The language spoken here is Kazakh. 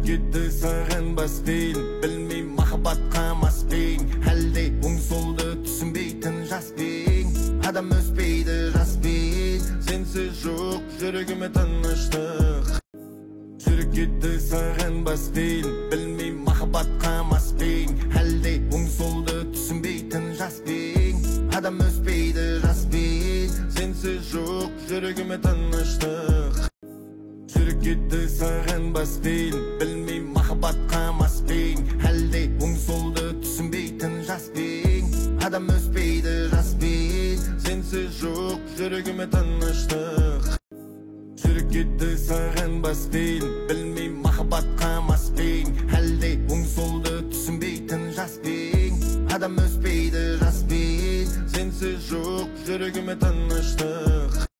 кетті сағынбас дейін, білмей махаббатқа маспейін, әлде оң солды түсінбейтін жаспен, адам өспейді жаспен, сенсіз жоқ жүрегіме тыныштық. Жүрек кетті сағынбас дейін, білмей махаббатқа маспейін, әлде оң солды түсінбейтін жаспен, адам өспейді жаспен, сенсіз жоқ жүрегіме тыныштық. Жүрек кетті сағынбас дейін, білмей махаббатқа маспейін, әлде оң солды түсінбейтін жаспен, адам өспейді жаспен, сенсіз жоқ жүрегіме тыныштық. Жүрек кетті сағынбас дейін, білмей махаббатқа маспейін, әлде оң солды түсінбейтін жаспен, адам өспейді жаспен, сенсіз жоқ жүрегіме тыныштық.